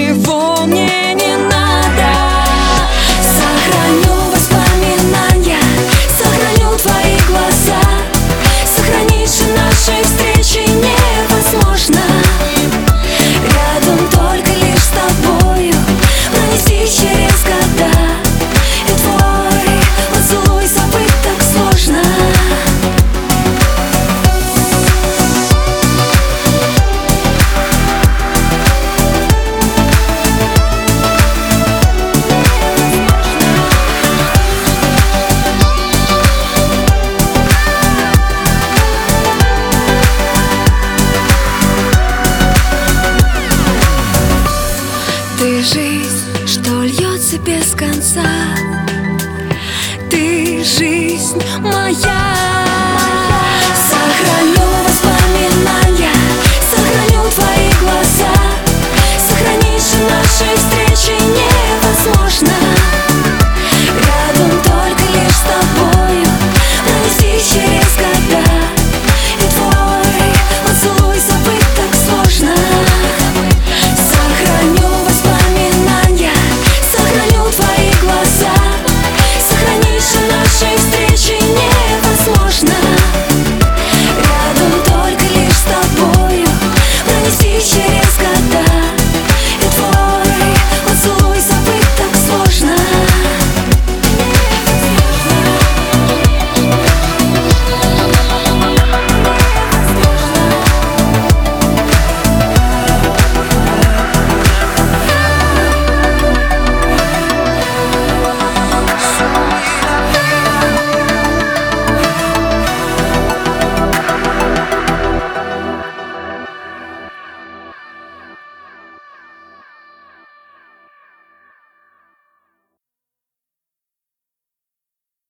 ничего мне не надо. Сохраню воспоминания, сохраню твои глаза. Сохранить же нашей встречи невозможно. Рядом только лишь с тобою пронести через года. И твой поцелуй забыть так сложно. Ты жизнь, что льется без конца. Ты жизнь моя. Сохраню воспоминания, сохраню твои глаза. Сохранишь же наши